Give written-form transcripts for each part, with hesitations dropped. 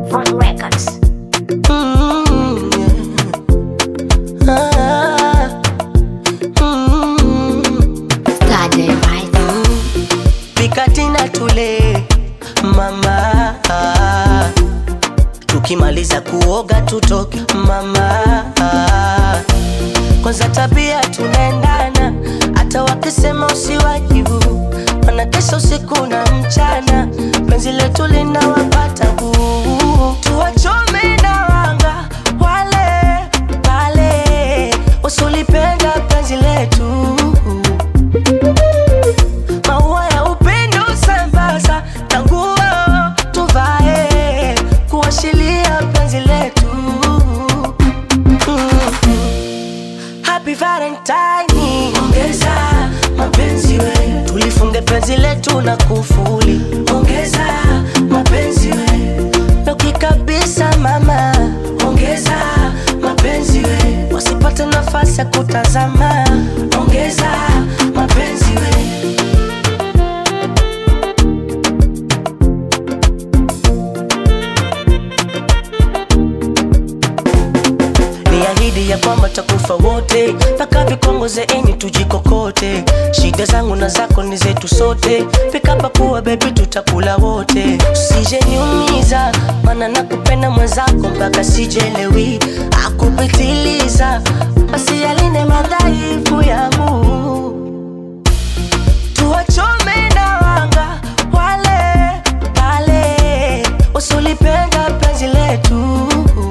Fun Records. Started right. Pikatina tule mama, tukimaliza kuoga tutoke mama. Kwanza tabia tunaendana, hata wakisema usiwajibu, wanatesa usiku na mchana, penzi letu linawapata huu. Tuwachome na wanga wale pale wasolipenda penzi letu, maua ya upendo sambaza, tanguo tuvae kuashiria penzi letu. Happy Valentine, ongeza mapenzi we, tulifunge penzi letu na kufuli. Ongeza mapenzi we, loki kabisa mama. Ongeza mapenzi we, wasipate nafasi ya kutazama. Ongeza mapenzi we. Ahidi ya kwamba takufa wote, mpaka vikongoze enyi tujikokote. Shida zangu na zako ni zetu sote, pika pakuwa baby tutakula wote. Usije niumiza, mana nakupenda mwenzako mpaka sijelewi. Akupitiliza, basi yaline madhaifu yangu. Tuwachome na wanga wale pale wasolipenda penzi letu,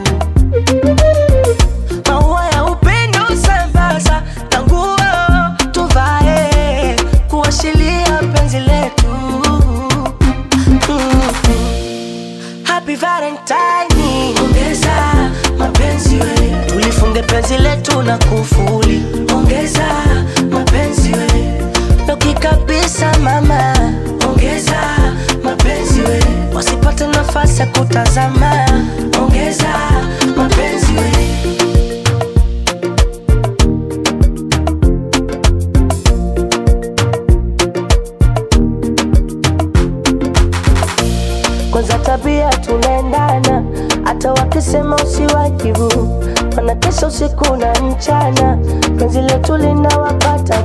maua ya upendo sambaza, tanguo tuvae kuashiria penzi letu. Happy Valentine, ongeza mapenzi we, tulifunge penzi letu na kufuli. Ongeza mapenzi we, loki kabisa mama. Ongeza mapenzi we, wasipate nafasi ya kutazama. Ongeza mapenzi we. Kwanza tabia tunaendana, hata wakisema usiwajibu, wanatesa usiku na mchana, penzi letu linawapata